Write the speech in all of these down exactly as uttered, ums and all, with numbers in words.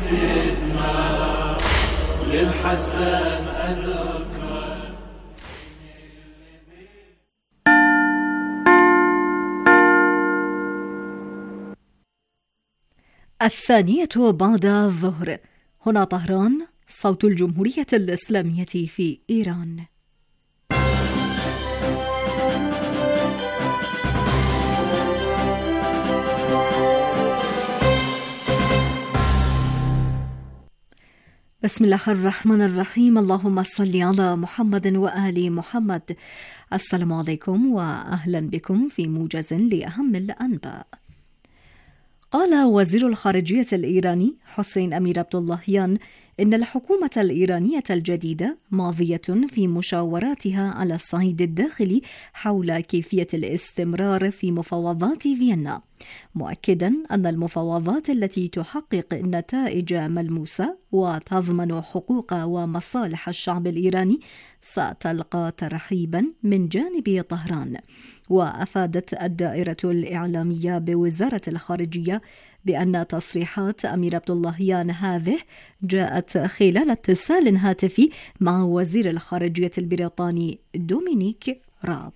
تدمع للحسن أذكره. الثانية بعد الظهر. هنا طهران، صوت الجمهورية الإسلامية في إيران. بسم الله الرحمن الرحيم. اللهم صل على محمد وآل محمد. السلام عليكم وأهلا بكم في موجز لأهم الأنباء. قال وزير الخارجية الإيراني حسين أمير عبداللهيان إن الحكومة الإيرانية الجديدة ماضية في مشاوراتها على الصعيد الداخلي حول كيفية الاستمرار في مفاوضات فيينا، مؤكدا أن المفاوضات التي تحقق نتائج ملموسة وتضمن حقوق ومصالح الشعب الإيراني ستلقى ترحيبا من جانب طهران. وأفادت الدائرة الإعلامية بوزارة الخارجية بأن تصريحات أمير عبداللهيان هذه جاءت خلال اتصال هاتفي مع وزير الخارجية البريطاني دومينيك راب.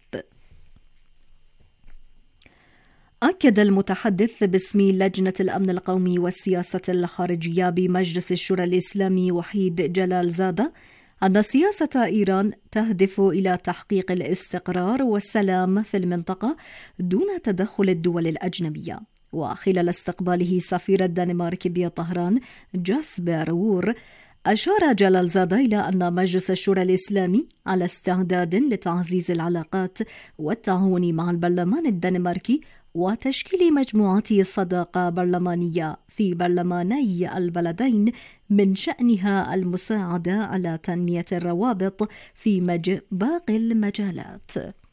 أكد المتحدث باسم لجنة الأمن القومي والسياسة الخارجية بمجلس الشورى الإسلامي وحيد جلال زادة أن سياسة إيران تهدف إلى تحقيق الاستقرار والسلام في المنطقة دون تدخل الدول الأجنبية. وخلال استقباله سفير الدنمارك بطهران جاسبر وور، أشار جلال زادة إلى أن مجلس الشورى الإسلامي على استعداد لتعزيز العلاقات والتعاون مع البرلمان الدنماركي وتشكيل مجموعات صداقة برلمانية في برلماني البلدين من شأنها المساعدة على تنمية الروابط في مج... باقي المجالات.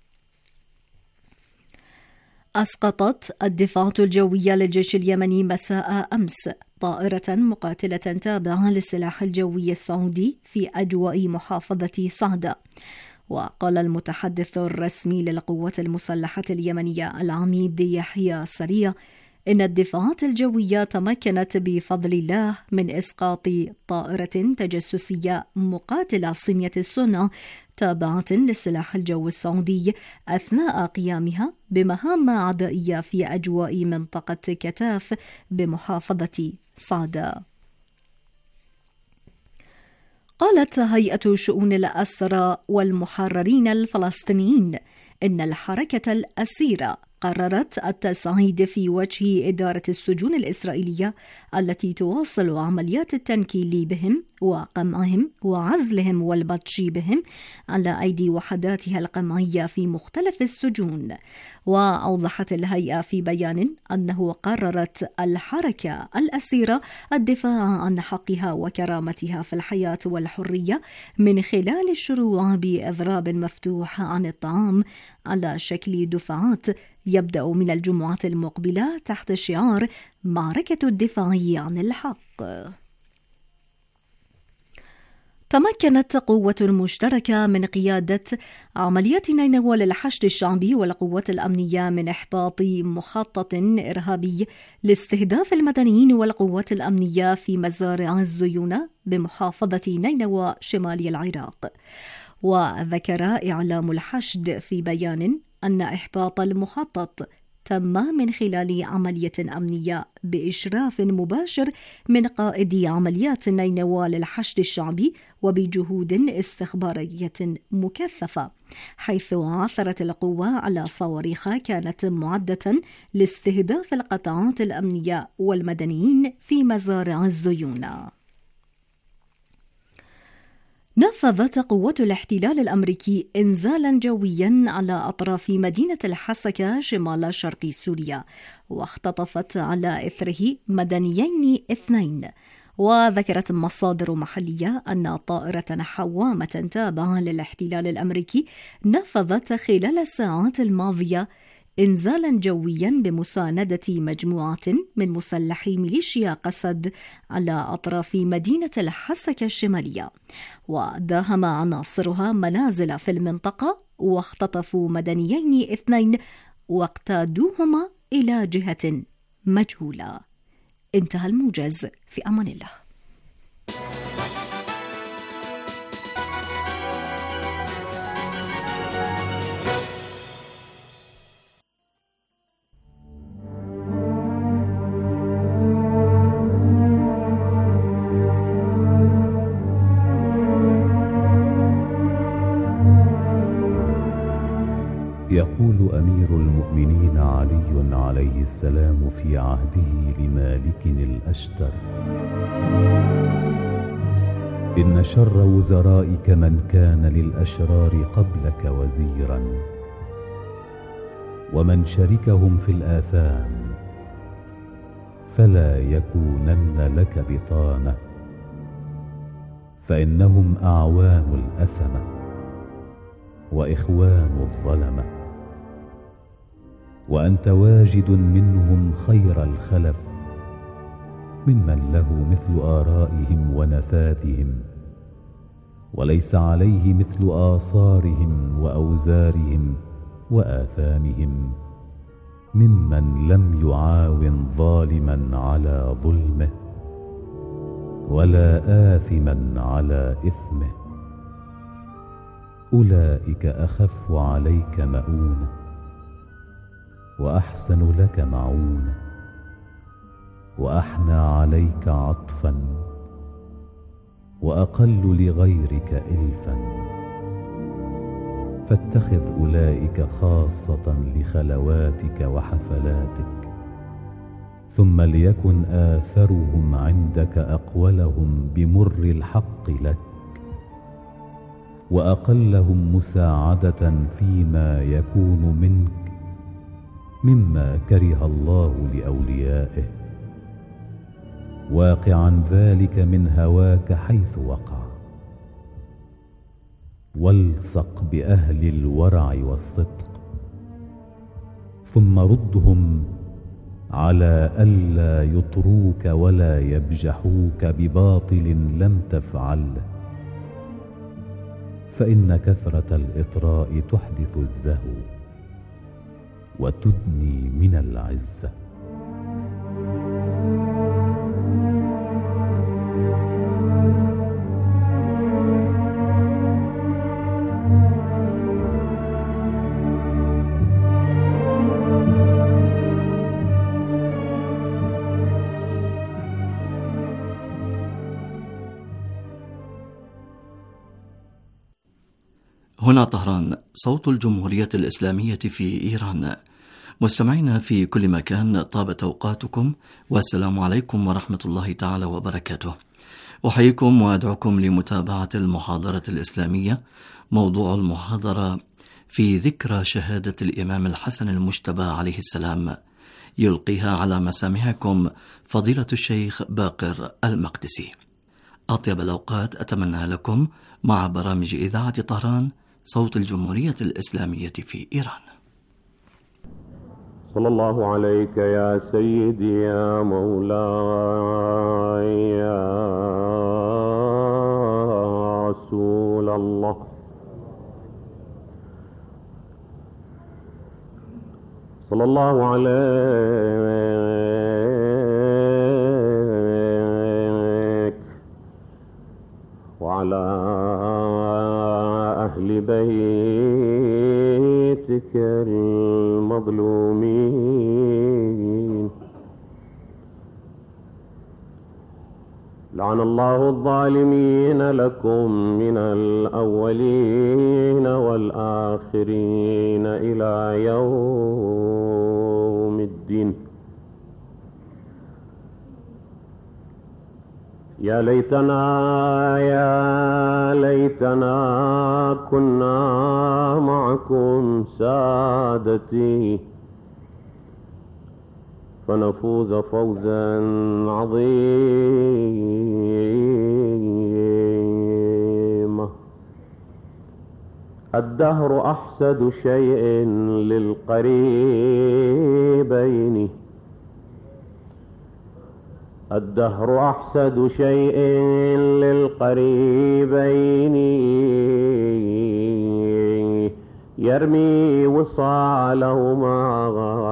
أسقطت الدفاعات الجوية للجيش اليمني مساء أمس طائرة مقاتلة تابعة للسلاح الجوي السعودي في أجواء محافظة صعدة. وقال المتحدث الرسمي للقوات المسلحة اليمنية العميد يحيى سريع إن الدفاعات الجوية تمكنت بفضل الله من إسقاط طائرة تجسسية مقاتلة صينية الصنع تابعة للسلاح الجوي السعودي أثناء قيامها بمهام عدائية في أجواء منطقة كتاف بمحافظة صعدة. قالت هيئة شؤون الأسرى والمحررين الفلسطينيين إن الحركة الأسيرة قررت التصعيد في وجه إدارة السجون الإسرائيلية التي تواصل عمليات التنكيل بهم وقمعهم وعزلهم والبطش بهم على أيدي وحداتها القمعية في مختلف السجون. وأوضحت الهيئة في بيان أنه قررت الحركة الأسيرة الدفاع عن حقها وكرامتها في الحياة والحرية من خلال الشروع بإضراب مفتوح عن الطعام على شكل دفعات يبدأ من الجمعة المقبلة تحت شعار معركة الدفاع عن الحق. تمكنت قوة مشتركة من قيادة عمليات نينوى للحشد الشعبي والقوات الأمنية من إحباط مخطط إرهابي لاستهداف المدنيين والقوات الأمنية في مزارع الزيونة بمحافظة نينوى شمال العراق. وذكر إعلام الحشد في بيان أن إحباط المخطط تم من خلال عملية أمنية بإشراف مباشر من قائد عمليات نينوى للحشد الشعبي وبجهود استخبارية مكثفة، حيث عثرت القوة على صواريخ كانت معدة لاستهداف القطاعات الأمنية والمدنيين في مزارع الزيونة. نفذت قوات الاحتلال الأمريكي إنزالا جويا على أطراف مدينة الحسكة شمال شرق سوريا، واختطفت على إثره مدنيين اثنين. وذكرت مصادر محلية أن طائرة حوامة تابعة للاحتلال الأمريكي نفذت خلال الساعات الماضية إنزالا جويا بمساندة مجموعة من مسلحي ميليشيا قسد على أطراف مدينة الحسكة الشمالية، وداهم عناصرها منازل في المنطقة واختطفوا مدنيين اثنين واقتادوهما إلى جهة مجهولة. انتهى الموجز. في أمان الله. يقول أمير المؤمنين علي عليه السلام في عهده لمالك الأشتر: إن شر وزرائك من كان للأشرار قبلك وزيرا، ومن شركهم في الآثام فلا يكونن لك بطانة، فإنهم أعوان الأثمة وإخوان الظلمة، وأنت واجد منهم خير الخلف ممن له مثل آرائهم ونفاذهم، وليس عليه مثل آثارهم وأوزارهم وآثامهم، ممن لم يعاون ظالما على ظلمه ولا آثما على إثمه. أولئك أخف عليك مؤونة وأحسن لك معونة وأحنى عليك عطفا وأقل لغيرك إلفا، فاتخذ أولئك خاصة لخلواتك وحفلاتك، ثم ليكن آثرهم عندك أقولهم بمر الحق لك، وأقلهم مساعدة فيما يكون منك مما كره الله لأوليائه، واقعا ذلك من هواك حيث وقع. والصق بأهل الورع والصدق، ثم ردهم على ألا يطروك ولا يبجحوك بباطل لم تفعله، فإن كثرة الإطراء تحدث الزهو وتدني من العزة. هنا طهران، صوت الجمهورية الإسلامية في إيران. مستمعينا في كل مكان، طابت أوقاتكم والسلام عليكم ورحمة الله تعالى وبركاته. أحييكم وأدعوكم لمتابعة المحاضرة الإسلامية. موضوع المحاضرة في ذكرى شهادة الإمام الحسن المجتبى عليه السلام، يلقيها على مسامعكم فضيلة الشيخ باقر المقدسي. أطيب الأوقات أتمنى لكم مع برامج إذاعة طهران، صوت الجمهورية الإسلامية في إيران. صلى الله عليك يا سيدي يا مولاي يا رسول الله، صلى الله عليك وعلى أهل بيتك المظلومين. لعن الله الظالمين لكم من الأولين والآخرين إلى يوم الدين. يا ليتنا يا ليتنا كنا معكم سادتي فنفوز فوزا عظيما. الدهر أحسد شيء للقريبين، الدهر أحسد شيء للقريبين يرمي وصالهما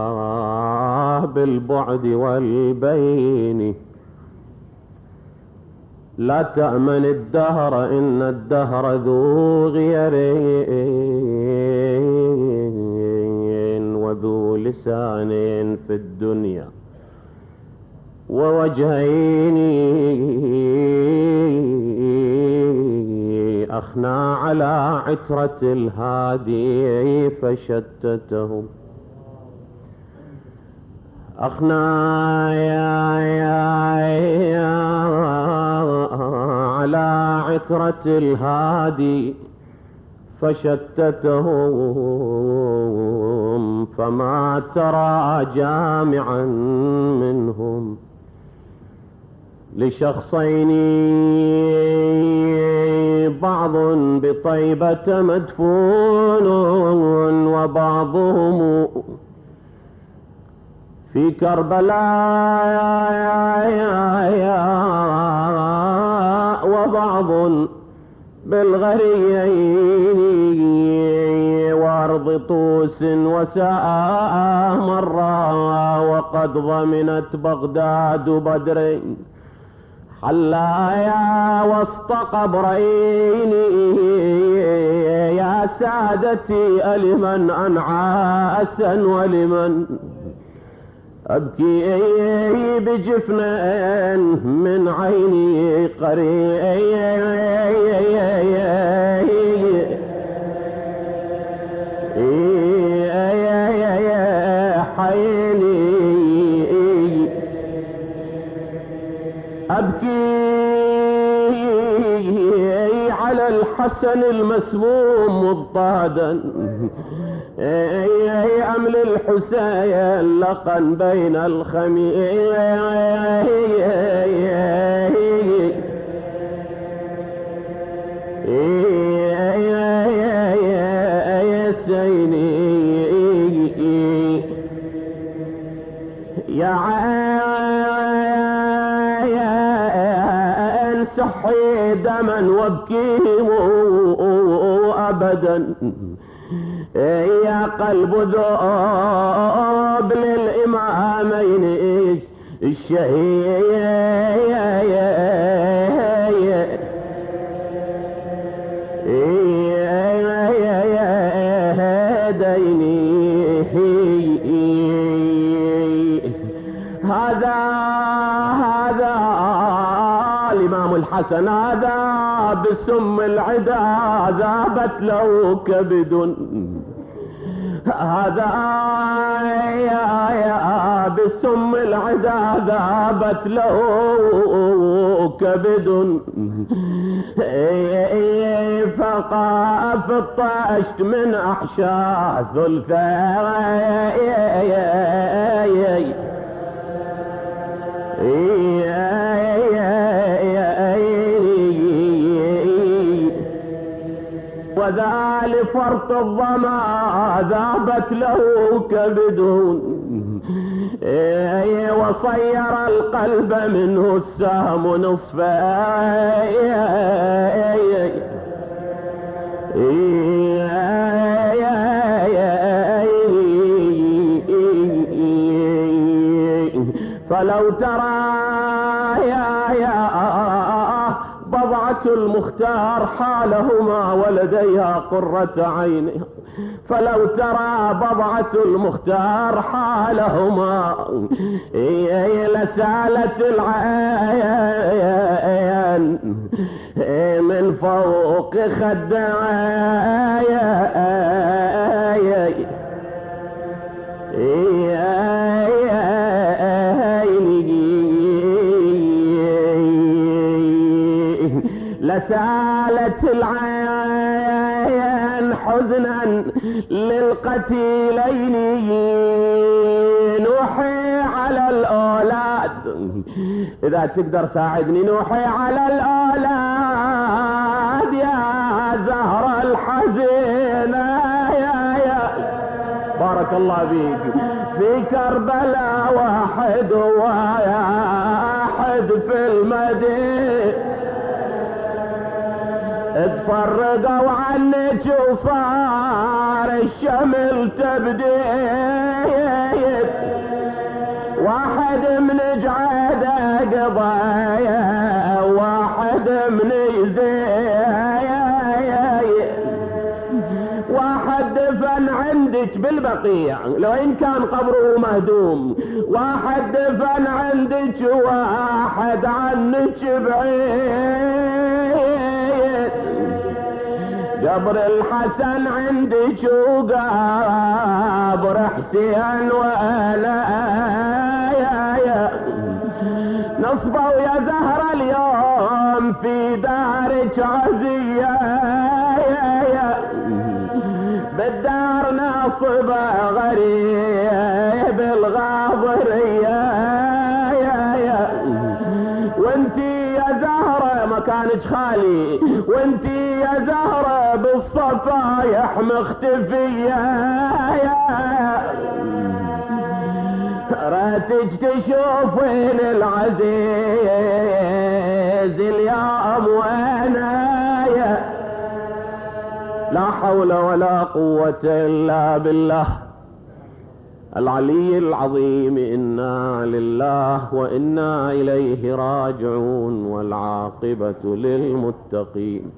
بالبعد والبين. لا تأمن الدهر إن الدهر ذو غيرين وذو لسانين في الدنيا ووجهين أخنى على عترة الهادي فشتتهم. أخنى يا يا يا على عترة الهادي فشتتهم فما ترى جامعا منهم لشخصين بعض بطيبة مدفون وبعضهم في كربلاء وبعض بالغريين وارض طوس وساء مرة وقد ضمنت بغداد بدرين حلايا وسط قبرين. يا سادتي ألمن أنعى أسا ولمن أبكي بجفن من عيني قريب حيني أبكي على الحسن المسموم مضطهدا أمل الحسين لقن بين الخميسين يا عين سحي دما وابكيهم أبدا يا قلب ذوب للإمامين الشهيدين. هذا هذا الإمام الحسن هذا بسم العدا ذابت له كبد. هذا يا يا بسم العدا ذابت له كبد. فقاف الطشت من أحشاء ثلثي وذا لفرط الظما ذابت له كبد. وصير القلب منه السهم نصفين فلو ترى يا يا بضعة المختار حالهما ولديها قرة عينها. فلو ترى بضعة المختار حالهما لسالت العين من فوق خدايا لسالت العين حزنا للقتيلين. نوحي على الأولاد إذا تقدر ساعدني. نوحي على الأولاد يا زهر الحزينة يا يا بارك الله بيك. في كربلاء واحد واحد في المدينة تفرقوا عنك وصار الشمل تبديد، واحد من جعاده قضايا واحد من زيد، واحد دفن عندك بالبقيع لو ان كان قبره مهدوم، واحد دفن عندك واحد عنك بعيد، قبر الحسن عندك وقبر حسين ولا نصبوا يا زهرة اليوم في دارك عزية، بالدار ناصبة غريب الغاضرية، وانتي يا زهرة مكانك خالي، وانتي يا زهرة بالصفايح مختفية، راتج تشوفين العزيز اليوم وانا، لا حول ولا قوة الا بالله العلي العظيم. إنا لله وإنا إليه راجعون، والعاقبة للمتقين.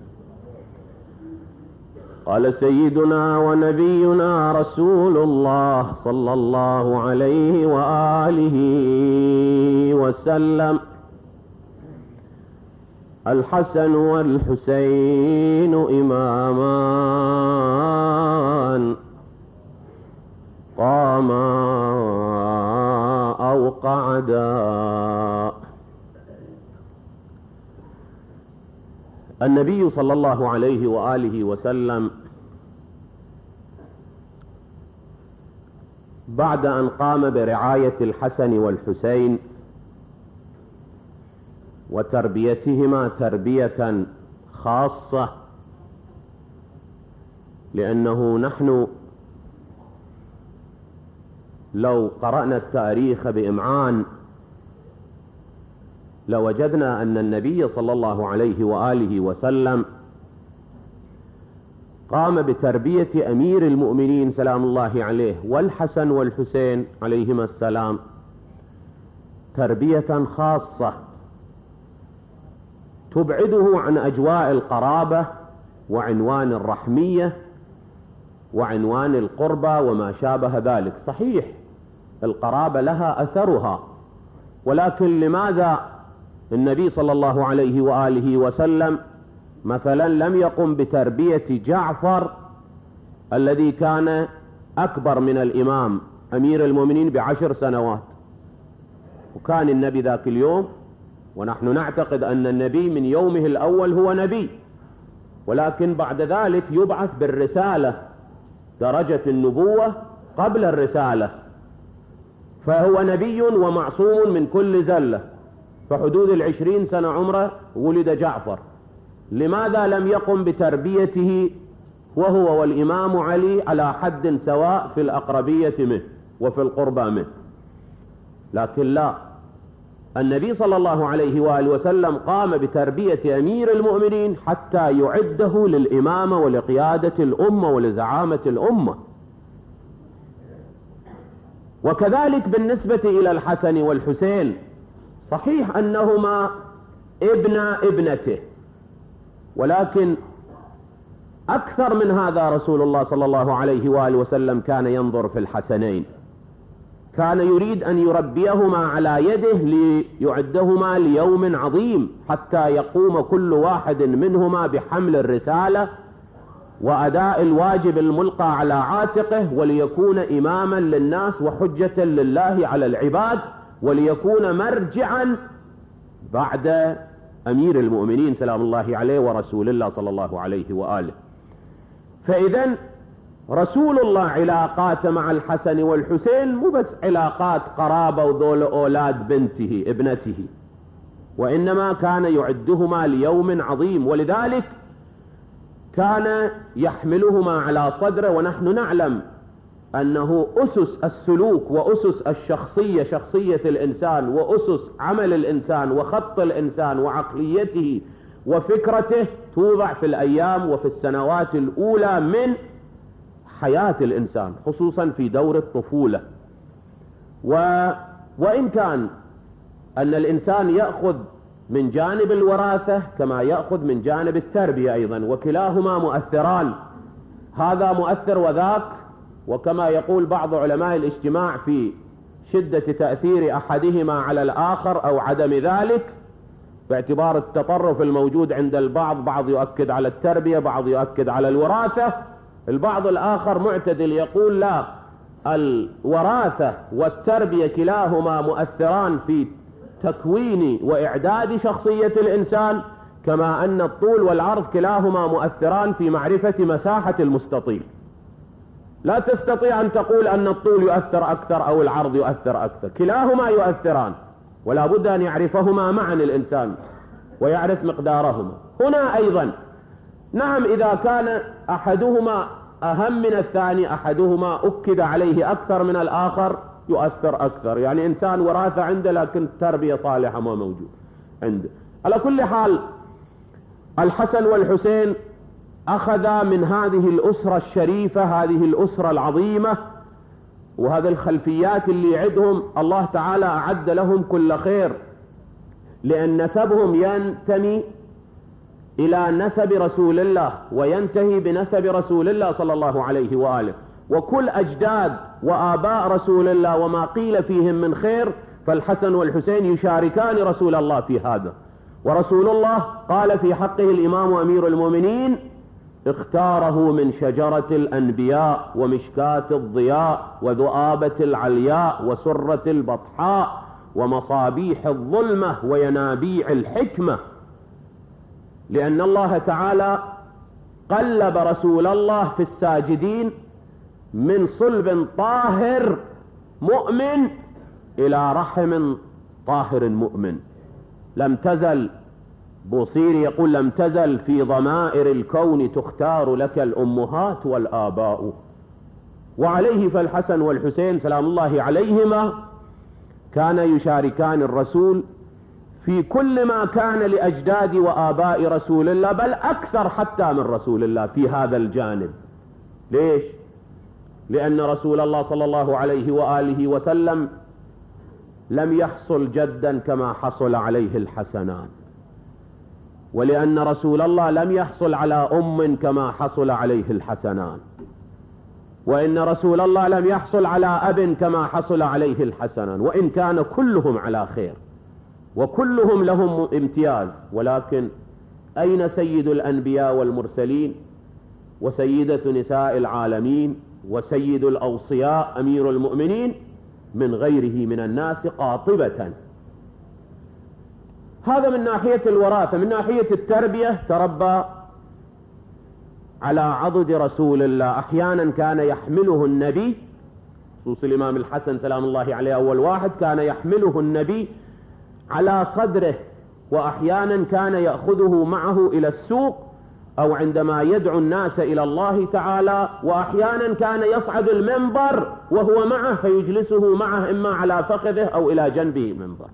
قال سيدنا ونبينا رسول الله صلى الله عليه وآله وسلم: الحسن والحسين إمامان قاما أو قعدا. النبي صلى الله عليه وآله وسلم بعد أن قام برعاية الحسن والحسين وتربيتهما تربية خاصة، لأنه نحن لو قرأنا التاريخ بإمعان لوجدنا أن النبي صلى الله عليه وآله وسلم قام بتربية أمير المؤمنين سلام الله عليه والحسن والحسين عليهما السلام تربية خاصة تبعده عن أجواء القرابة وعنوان الرحمية وعنوان القربة وما شابه ذلك. صحيح القرابة لها أثرها، ولكن لماذا النبي صلى الله عليه وآله وسلم مثلا لم يقم بتربية جعفر الذي كان أكبر من الإمام أمير المؤمنين بعشر سنوات، وكان النبي ذاك اليوم، ونحن نعتقد أن النبي من يومه الأول هو نبي، ولكن بعد ذلك يبعث بالرسالة، درجة النبوة قبل الرسالة، فهو نبي ومعصوم من كل زلة. فحدود العشرين سنة عمره ولد جعفر. لماذا لم يقم بتربيته وهو والإمام علي على حد سواء في الأقربية منه وفي القربى منه؟ لكن لا، النبي صلى الله عليه وآله وسلم قام بتربية أمير المؤمنين حتى يعده للإمامة ولقيادة الأمة ولزعامة الأمة. وكذلك بالنسبة إلى الحسن والحسين، صحيح أنهما ابن ابنته، ولكن أكثر من هذا رسول الله صلى الله عليه وآله وسلم كان ينظر في الحسنين، كان يريد أن يربيهما على يده ليعدهما ليوم عظيم حتى يقوم كل واحد منهما بحمل الرسالة وأداء الواجب الملقى على عاتقه، وليكون إماما للناس وحجة لله على العباد، وليكون مرجعا بعد أمير المؤمنين سلام الله عليه ورسول الله صلى الله عليه وآله. فإذن رسول الله علاقات مع الحسن والحسين مو بس علاقات قرابة وذول أولاد بنته ابنته، وإنما كان يعدهما ليوم عظيم، ولذلك كان يحملهما على صدره. ونحن نعلم أنه أسس السلوك وأسس الشخصية، شخصية الإنسان، وأسس عمل الإنسان وخط الإنسان وعقليته وفكرته توضع في الأيام وفي السنوات الأولى من حياة الإنسان، خصوصا في دور الطفولة. و... وإن كان أن الإنسان يأخذ من جانب الوراثة كما يأخذ من جانب التربية أيضا، وكلاهما مؤثران، هذا مؤثر وذاك. وكما يقول بعض علماء الاجتماع في شدة تأثير أحدهما على الآخر أو عدم ذلك، باعتبار التطرف الموجود عند البعض، بعض يؤكد على التربية، بعض يؤكد على الوراثة، البعض الآخر معتدل يقول لا، الوراثة والتربية كلاهما مؤثران في تكوين وإعداد شخصية الإنسان، كما أن الطول والعرض كلاهما مؤثران في معرفة مساحة المستطيل. لا تستطيع أن تقول أن الطول يؤثر أكثر أو العرض يؤثر أكثر، كلاهما يؤثران، ولا بد أن يعرفهما معا الإنسان ويعرف مقدارهما. هنا أيضا نعم، إذا كان أحدهما أهم من الثاني، أحدهما أكد عليه أكثر من الآخر، يؤثر أكثر. يعني إنسان وراثة عنده لكن تربية صالحة ما موجود عنده. على كل حال الحسن والحسين أخذا من هذه الأسرة الشريفة، هذه الأسرة العظيمة، وهذه الخلفيات اللي يعدهم الله تعالى أعد لهم كل خير، لأن نسبهم ينتمي إلى نسب رسول الله وينتهي بنسب رسول الله صلى الله عليه وآله، وكل أجداد وآباء رسول الله وما قيل فيهم من خير، فالحسن والحسين يشاركان رسول الله في هذا. ورسول الله قال في حقه الإمام أمير المؤمنين: اختاره من شجرة الأنبياء ومشكاة الضياء وذؤابة العلياء وسرة البطحاء ومصابيح الظلمة وينابيع الحكمة، لأن الله تعالى قلب رسول الله في الساجدين من صلب طاهر مؤمن إلى رحم طاهر مؤمن. لم تزل، بوصيري يقول: لم تزل في ضمائر الكون تختار لك الأمهات والآباء. وعليه فالحسن والحسين سلام الله عليهما كان يشاركان الرسول في كل ما كان لأجداد وآباء رسول الله، بل أكثر حتى من رسول الله في هذا الجانب. ليش؟ لأن رسول الله صلى الله عليه وآله وسلم لم يحصل جدا كما حصل عليه الحسنان، ولأن رسول الله لم يحصل على أم كما حصل عليه الحسنان، وإن رسول الله لم يحصل على أب كما حصل عليه الحسنان، وإن كان كلهم على خير وكلهم لهم امتياز. ولكن أين سيد الأنبياء والمرسلين وسيدة نساء العالمين وسيد الأوصياء أمير المؤمنين من غيره من الناس قاطبة؟ هذا من ناحية الوراثة. من ناحية التربية تربى على عضد رسول الله. أحيانا كان يحمله النبي، خصوص الإمام الحسن سلام الله عليه أول واحد، كان يحمله النبي على صدره، وأحيانا كان يأخذه معه إلى السوق أو عندما يدعو الناس إلى الله تعالى، وأحيانا كان يصعد المنبر وهو معه فيجلسه معه إما على فخذه أو إلى جنبه منبر،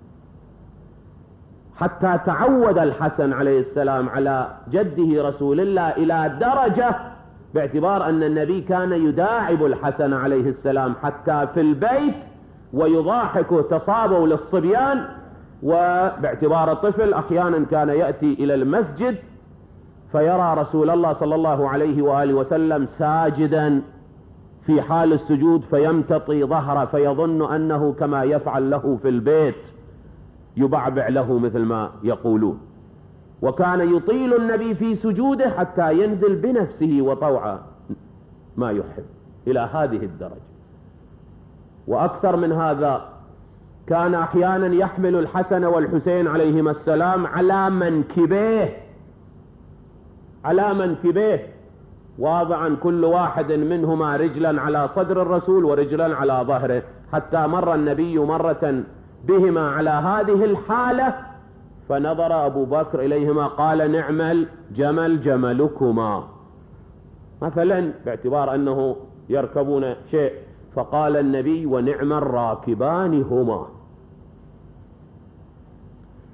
حتى تعود الحسن عليه السلام على جده رسول الله إلى درجة، باعتبار أن النبي كان يداعب الحسن عليه السلام حتى في البيت ويضاحكه تصابه للصبيان، وباعتبار طفل أحيانا كان يأتي إلى المسجد فيرى رسول الله صلى الله عليه وآله وسلم ساجدا في حال السجود فيمتطي ظهره فيظن أنه كما يفعل له في البيت، يبعبع له مثل ما يقولون. وكان يطيل النبي في سجوده حتى ينزل بنفسه وطوعا ما يحب، إلى هذه الدرجة. وأكثر من هذا، كان أحيانا يحمل الحسن والحسين عليهما السلام على منكبيه، على منكبيه واضعا كل واحد منهما رجلا على صدر الرسول ورجلا على ظهره، حتى مر النبي مرة بهما على هذه الحالة فنظر أبو بكر إليهما قال: نعم الجمل جملكما، مثلا باعتبار أنه يركبون شيء، فقال النبي: ونعم الراكبان هما.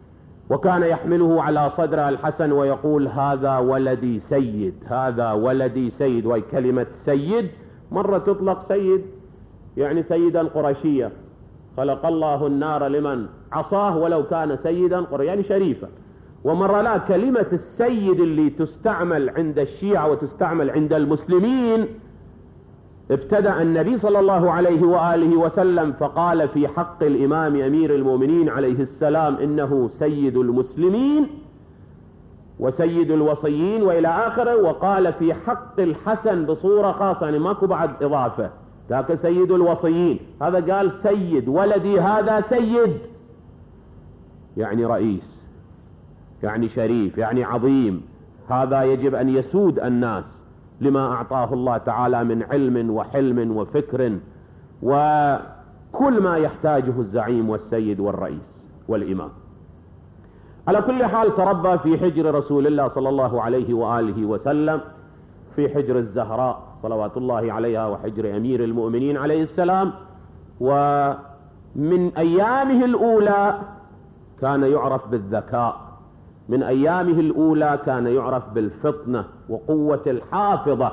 وكان يحمله على صدره الحسن ويقول هذا ولدي سيد، هذا ولدي سيد. وهي كلمة سيد مرة تطلق سيد يعني سيدا قرشيا، خلق الله النار لمن عصاه ولو كان سيدا قرشيا يعني شريفا. ومرة لا، كلمة السيد اللي تستعمل عند الشيعة وتستعمل عند المسلمين ابتدأ النبي صلى الله عليه وآله وسلم فقال في حق الإمام أمير المؤمنين عليه السلام إنه سيد المسلمين وسيد الوصيين وإلى آخره. وقال في حق الحسن بصورة خاصة يعني ماكو بعد إضافة، ذاك سيد الوصيين، هذا قال سيد ولدي هذا سيد يعني رئيس يعني شريف يعني عظيم، هذا يجب أن يسود الناس لما أعطاه الله تعالى من علم وحلم وفكر وكل ما يحتاجه الزعيم والسيد والرئيس والإمام. على كل حال تربى في حجر رسول الله صلى الله عليه وآله وسلم، في حجر الزهراء صلوات الله عليها وحجر أمير المؤمنين عليه السلام. ومن أيامه الأولى كان يعرف بالذكاء، من أيامه الأولى كان يعرف بالفطنة وقوة الحافظة.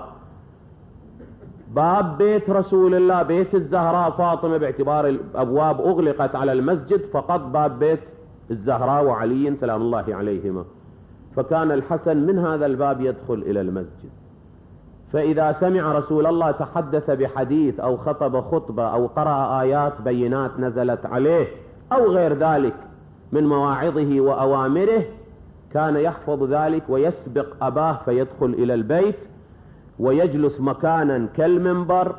باب بيت رسول الله بيت الزهراء فاطمة باعتبار الأبواب أغلقت على المسجد فقط باب بيت الزهراء وعلي سلام الله عليهما، فكان الحسن من هذا الباب يدخل إلى المسجد. فإذا سمع رسول الله تحدث بحديث أو خطب خطبة أو قرأ آيات بينات نزلت عليه أو غير ذلك من مواعظه وأوامره كان يحفظ ذلك ويسبق أباه فيدخل إلى البيت ويجلس مكانا كالمنبر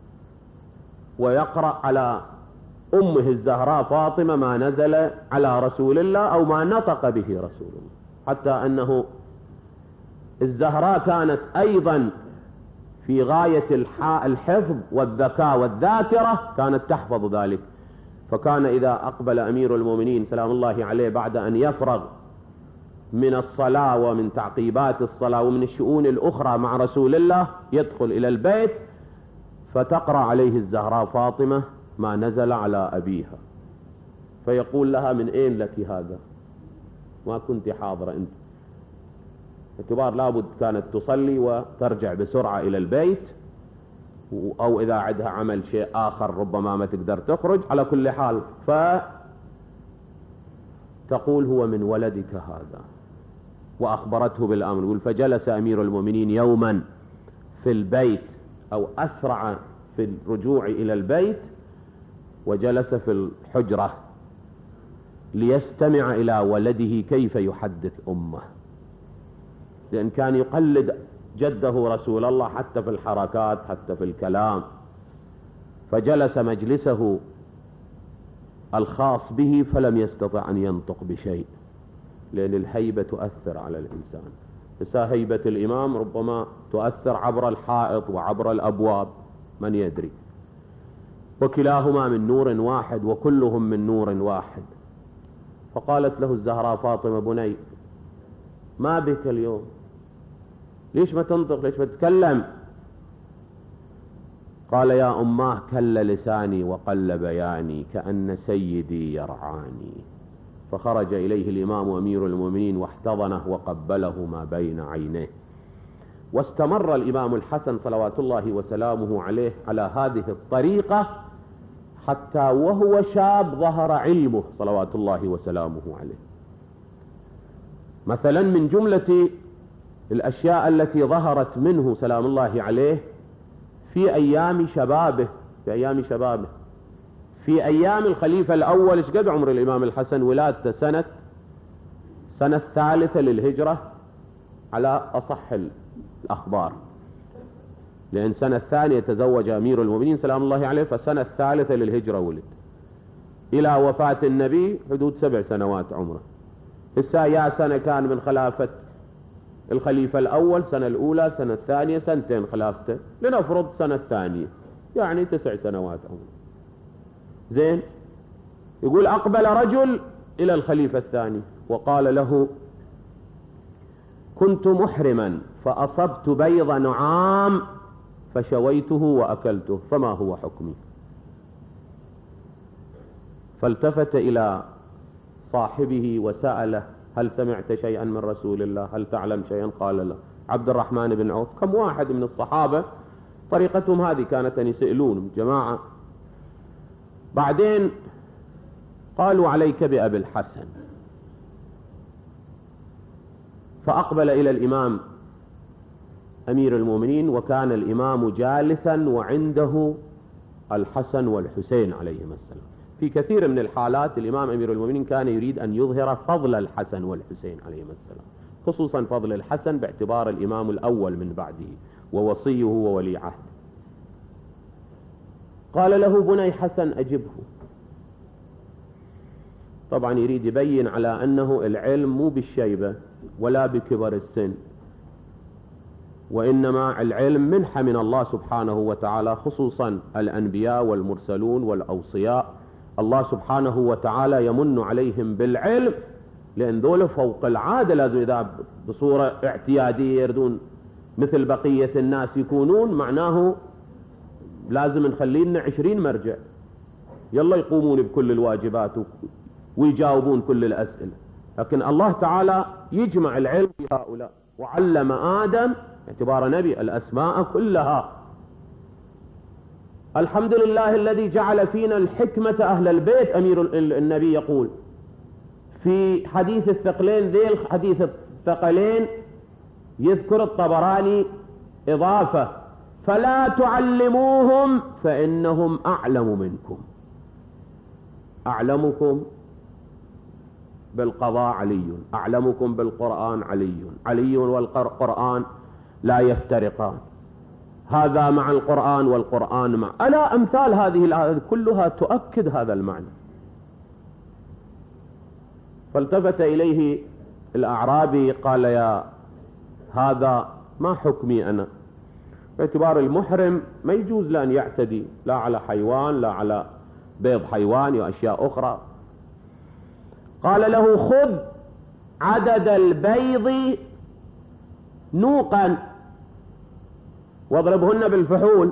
ويقرأ على أمه الزهراء فاطمة ما نزل على رسول الله أو ما نطق به رسول الله، حتى أنه الزهراء كانت أيضا في غاية الحفظ والذكاء والذاكرة، كانت تحفظ ذلك. فكان إذا أقبل أمير المؤمنين سلام الله عليه بعد أن يفرغ من الصلاة ومن تعقيبات الصلاة ومن الشؤون الأخرى مع رسول الله يدخل إلى البيت فتقرأ عليه الزهراء فاطمة ما نزل على أبيها، فيقول لها من أين لك هذا؟ ما كنت حاضرة أنت. اعتبار لابد كانت تصلي وترجع بسرعة إلى البيت، أو إذا عندها عمل شيء آخر ربما ما تقدر تخرج. على كل حال فتقول هو من ولدك هذا، وأخبرته بالأمر. فجلس أمير المؤمنين يوما في البيت أو أسرع في الرجوع إلى البيت وجلس في الحجرة ليستمع إلى ولده كيف يحدث أمه، لأن كان يقلد جده رسول الله حتى في الحركات حتى في الكلام. فجلس مجلسه الخاص به فلم يستطع أن ينطق بشيء، لأن الهيبة تؤثر على الإنسان. بس هيبة الإمام ربما تؤثر عبر الحائط وعبر الأبواب، من يدري. وكلاهما من نور واحد وكلهم من نور واحد. فقالت له الزهراء فاطمة بني ما بك اليوم؟ ليش ما تنطق؟ ليش ما تتكلم؟ قال يا أماه كل لساني وقل بياني كأن سيدي يرعاني. فخرج إليه الإمام أمير المؤمنين واحتضنه وقبله ما بين عينيه. واستمر الإمام الحسن صلوات الله وسلامه عليه على هذه الطريقة حتى وهو شاب ظهر علمه صلوات الله وسلامه عليه. مثلا من جملة الأشياء التي ظهرت منه سلام الله عليه في أيام شبابه في أيام شبابه في أيام الخليفة الأول. إيش قد عمر الإمام الحسن؟ ولادته سنة سنة الثالثة للهجرة على أصح الأخبار، لأن سنة الثانية تزوج أمير المؤمنين سلام الله عليه، فسنة الثالثة للهجرة ولد. إلى وفاة النبي حدود سبع سنوات عمره. هسه يا سنة كان من خلافة الخليفة الأول، سنة الأولى، سنة الثانية، سنتين خلافته، لنفرض سنة الثانية، يعني تسع سنوات عمره. زين، يقول أقبل رجل إلى الخليفة الثاني وقال له كنت محرما فأصبت بيض نعام فشويته وأكلته فما هو حكمي؟ فالتفت إلى صاحبه وسأله: هل سمعت شيئا من رسول الله؟ هل تعلم شيئا؟ قال لا. عبد الرحمن بن عوف، كم واحد من الصحابة طريقتهم هذه كانت أن يسألون جماعة. بعدين قالوا: عليك بأبي الحسن. فأقبل إلى الإمام أمير المؤمنين، وكان الإمام جالسا وعنده الحسن والحسين عليهما السلام. في كثير من الحالات الإمام أمير المؤمنين كان يريد أن يظهر فضل الحسن والحسين عليهما السلام، خصوصا فضل الحسن باعتبار الإمام الأول من بعده ووصيه وولي عهد. قال له: بني حسن أجبه. طبعا يريد يبين على أنه العلم مو بالشيبة ولا بكبر السن، وإنما العلم منحة من الله سبحانه وتعالى، خصوصا الأنبياء والمرسلون والأوصياء الله سبحانه وتعالى يمن عليهم بالعلم، لأن ذولا فوق العادة، لازم إذا بصورة اعتيادية يردون مثل بقية الناس يكونون، معناه لازم نخلي لنا عشرين مرجع يلا يقومون بكل الواجبات ويجاوبون كل الأسئلة. لكن الله تعالى يجمع العلم في هؤلاء، وعلم آدم اعتبار نبي الأسماء كلها. الحمد لله الذي جعل فينا الحكمة أهل البيت. أمير النبي يقول في حديث الثقلين، ذيل حديث الثقلين يذكر الطبراني إضافة: فلا تعلموهم فإنهم أعلم منكم. أعلمكم بالقضاء علي، أعلمكم بالقرآن علي، علي والقرآن لا يفترقان، هذا مع القرآن والقرآن مع، ألا أمثال هذه الآيات كلها تؤكد هذا المعنى. فالتفت إليه الأعرابي قال: يا هذا ما حكمي أنا؟ باعتبار المحرم ما يجوز لأن يعتدي لا على حيوان لا على بيض حيوان وأشياء أخرى. قال له: خذ عدد البيض نوقا واضربهن بالفحول،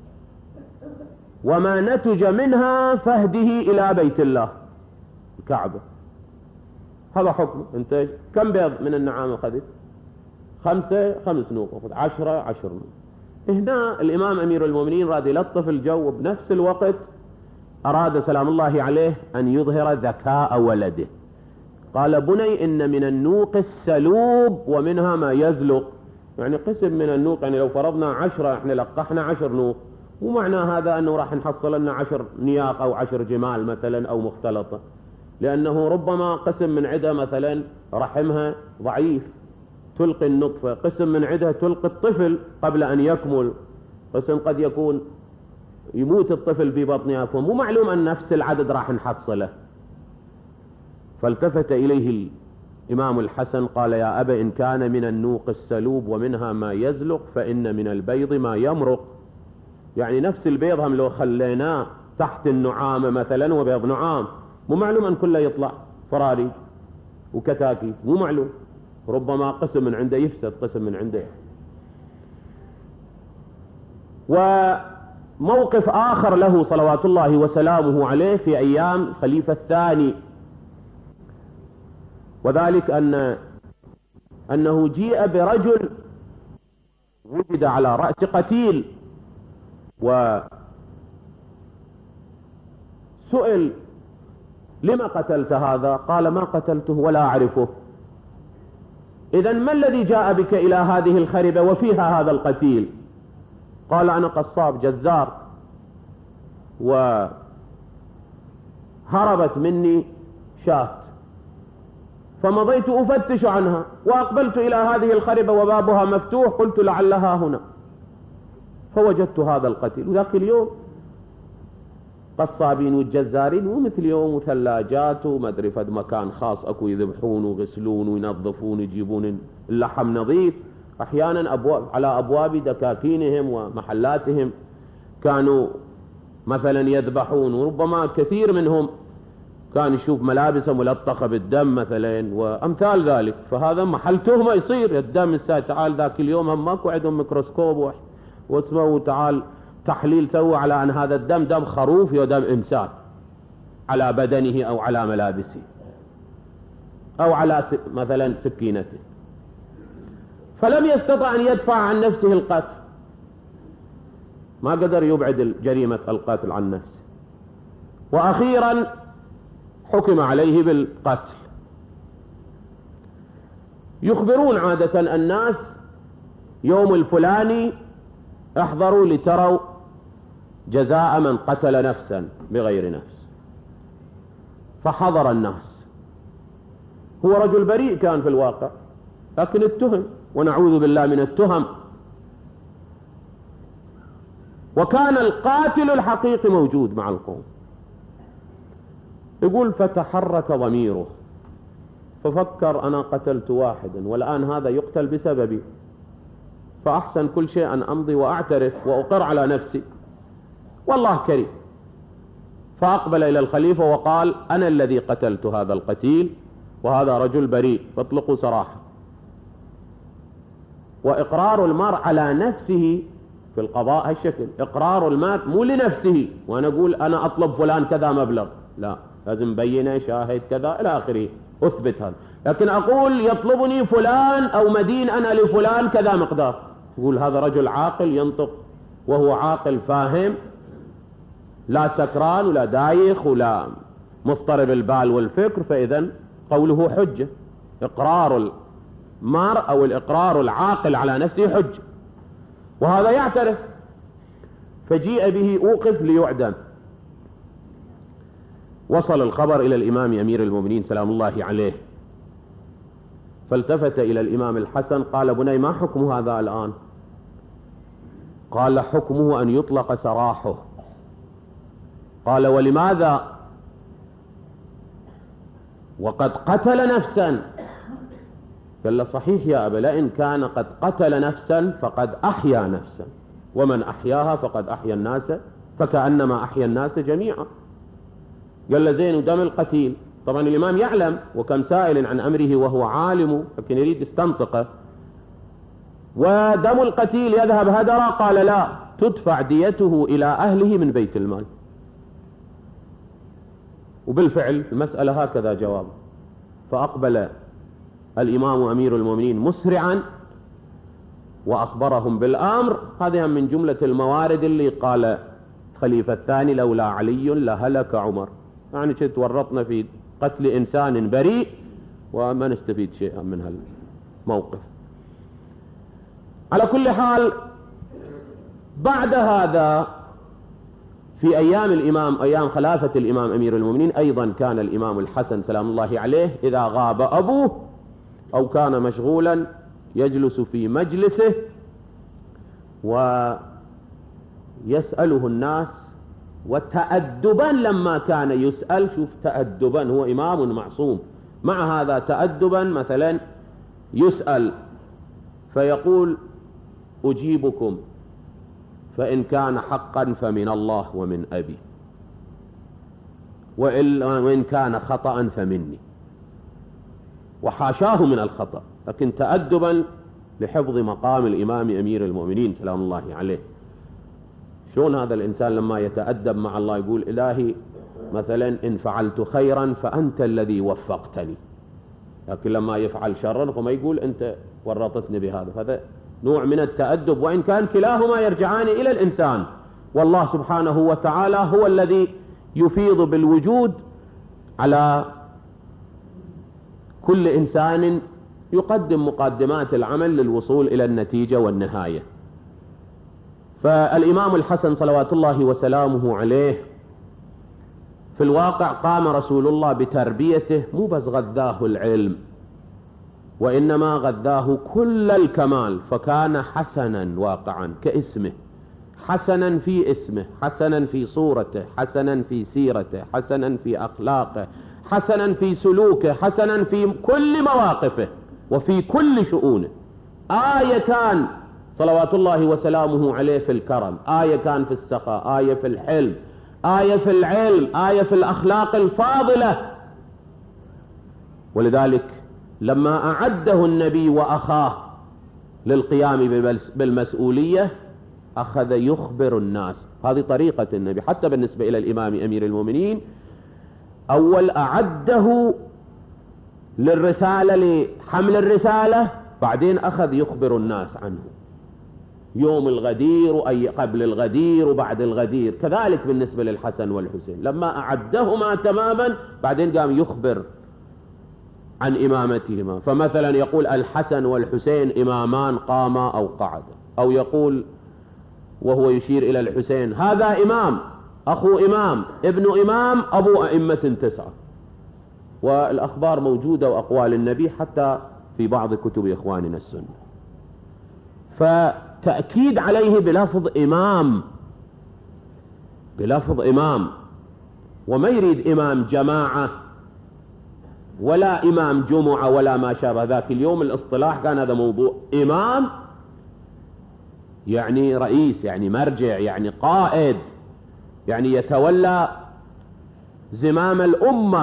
وما نتج منها فهده إلى بيت الله الكعبة. هذا حكم. انت كم بيض من النعام أخذت؟ خمسة، خمس نوق. أخذ عشرة، عشر نوق. هنا الإمام أمير المؤمنين راد يلطف الجو، بنفس الوقت أراد سلام الله عليه أن يظهر ذكاء ولده. قال: بني إن من النوق السلوب ومنها ما يزلق. يعني قسم من النوق، يعني لو فرضنا عشرة احنا لقحنا عشر نوق، مو معنى هذا أنه راح نحصل لنا عشر نياق أو عشر جمال مثلا أو مختلطة، لأنه ربما قسم من عدة مثلا رحمها ضعيف تلقي النطفة، قسم من عدها تلقي الطفل قبل أن يكمل، قسم قد يكون يموت الطفل في بطنها، فمو معلوم أن نفس العدد راح نحصله. فالتفت إليه الإمام الحسن قال: يا أبا إن كان من النوق السلوب ومنها ما يزلق فإن من البيض ما يمرق. يعني نفس البيض هم لو خليناه تحت النعامة مثلا وبيض نعام، مو معلوم أن كله يطلع فراري وكتاكي، مو معلوم، ربما قسم من عنده يفسد قسم من عنده. وموقف آخر له صلوات الله وسلامه عليه في أيام الخليفة الثاني، وذلك أن أنه جيء برجل وجد على رأس قتيل، وسئل: لما قتلت هذا؟ قال: ما قتلته ولا أعرفه. إذن ما الذي جاء بك إلى هذه الخربة وفيها هذا القتيل؟ قال: أنا قصاب جزار، وهربت مني شاة فمضيت أفتش عنها وأقبلت إلى هذه الخربة وبابها مفتوح، قلت لعلها هنا فوجدت هذا القتيل. وذاك اليوم قصابين والجزارين مو مثل يوم وثلاجات ومدري فد مكان خاص اكو يذبحون ويغسلون وينظفون ويجيبون اللحم نظيف. احيانا أبواب على ابواب دكاكينهم ومحلاتهم كانوا مثلا يذبحون، وربما كثير منهم كان يشوف ملابسه ملطخه بالدم مثلا وامثال ذلك، فهذا محل تهمه يصير الدم. الساعه تعال ذاك اليوم هم ماكو عندهم ميكروسكوب واسمه تعال تحليل سوى على أن هذا الدم دم خروف أو دم إنسان على بدنه أو على ملابسه. أو على مثلا سكينته، فلم يستطع أن يدفع عن نفسه القتل، ما قدر يبعد جريمة القتل عن نفسه، وأخيرا حكم عليه بالقتل. يخبرون عادة الناس يوم الفلاني احضروا لتروا جزاء من قتل نفسا بغير نفس، فحضر الناس. هو رجل بريء كان في الواقع، لكن اتهم، ونعوذ بالله من التهم. وكان القاتل الحقيقي موجود مع القوم. يقول فتحرك ضميره ففكر أنا قتلت واحدا والآن هذا يقتل بسببي، فأحسن كل شيء أن أمضي وأعترف وأقر على نفسي، والله كريم. فأقبل إلى الخليفة وقال أنا الذي قتلت هذا القتيل وهذا رجل بريء، فاطلقوا سراحه. وإقرار المرء على نفسه في القضاء هالشكل، إقرار المات مو لنفسه وأنا أقول أنا أطلب فلان كذا مبلغ، لا، لازم بينه شاهد كذا إلى آخره أثبت هذا. لكن أقول يطلبني فلان أو مدين أنا لفلان كذا مقدار، يقول هذا رجل عاقل ينطق وهو عاقل فاهم، لا سكران ولا دايخ ولا مضطرب البال والفكر، فإذا قوله حجة. إقرار المرء أو الإقرار العاقل على نفسه حجة، وهذا يعترف. فجيء به أوقف ليعدم. وصل الخبر إلى الإمام أمير المؤمنين سلام الله عليه، فالتفت إلى الإمام الحسن قال بني ما حكم هذا الآن؟ قال حكمه أن يطلق سراحه. قال ولماذا وقد قتل نفسا؟ قال له صحيح يا أبا، لئن كان قد قتل نفسا فقد أحيا نفسا، ومن أحياها فقد أحيا الناس فكأنما أحيا الناس جميعا. قال له زين ودم القتيل؟ طبعا الإمام يعلم وكان سائل عن أمره وهو عالم، لكن يريد يستنطقه. ودم القتيل يذهب هدرا؟ قال لا، تدفع ديته إلى أهله من بيت المال. وبالفعل المسألة هكذا جواب. فأقبل الإمام أمير المؤمنين مسرعا وأخبرهم بالأمر. هذا من جملة الموارد اللي قال خليفة الثاني لولا علي لهلك عمر، يعني شد ورطنا في قتل إنسان بريء وما نستفيد شيئا من هالموقف. على كل حال بعد هذا في أيام الإمام أيام خلافة الإمام أمير المؤمنين أيضا كان الإمام الحسن سلام الله عليه إذا غاب أبوه أو كان مشغولا يجلس في مجلسه ويسأله الناس، وتأدبا لما كان يسأل، شوف تأدبا، هو إمام معصوم، مع هذا تأدبا مثلا يسأل فيقول أجيبكم فإن كان حقا فمن الله ومن أبي، وإن كان خطأ فمني، وحاشاه من الخطأ، لكن تأدبا لحفظ مقام الإمام أمير المؤمنين سلام الله عليه. شلون هذا الإنسان لما يتأدب مع الله يقول إلهي مثلا إن فعلت خيرا فأنت الذي وفقتني، لكن لما يفعل شرا فما يقول أنت ورطتني بهذا. هذا نوع من التأدب، وإن كان كلاهما يرجعان إلى الإنسان، والله سبحانه وتعالى هو الذي يفيض بالوجود على كل إنسان، يقدم مقدمات العمل للوصول إلى النتيجة والنهاية. فالإمام الحسن صلوات الله وسلامه عليه في الواقع قام رسول الله بتربيته، مو بس غذاه العلم وإنما غذاه كل الكمال، فكان حسنا واقعا كاسمه، حسنا في اسمه، حسنا في صورته، حسنا في سيرته، حسنا في أخلاقه، حسنا في سلوكه، حسنا في كل مواقفه وفي كل شؤونه. آية كان صلوات الله وسلامه عليه في الكرم، آية كان في السخاء، آية في الحلم، آية في العلم، آية في الأخلاق الفاضلة. ولذلك لما أعده النبي وأخاه للقيام بالمسؤولية أخذ يخبر الناس. هذه طريقة النبي حتى بالنسبة إلى الإمام أمير المؤمنين، أول أعده للرسالة لحمل الرسالة، بعدين أخذ يخبر الناس عنه يوم الغدير وأي قبل الغدير وبعد الغدير. كذلك بالنسبة للحسن والحسين لما أعدهما تماما بعدين قام يخبر عن إمامتهما. فمثلا يقول الحسن والحسين إمامان قاما أو قعدا، أو يقول وهو يشير إلى الحسين هذا إمام أخو إمام ابن إمام أبو أئمة تسعة. والأخبار موجودة وأقوال النبي حتى في بعض كتب إخواننا السنة. فتأكيد عليه بلفظ إمام، بلفظ إمام، وما يريد إمام جماعة ولا إمام جمعة ولا ما شابه ذاك. اليوم الاصطلاح كان هذا موضوع إمام يعني رئيس، يعني مرجع، يعني قائد، يعني يتولى زمام الأمة،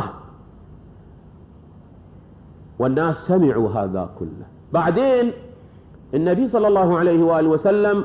والناس سمعوا هذا كله. بعدين النبي صلى الله عليه وآله وسلم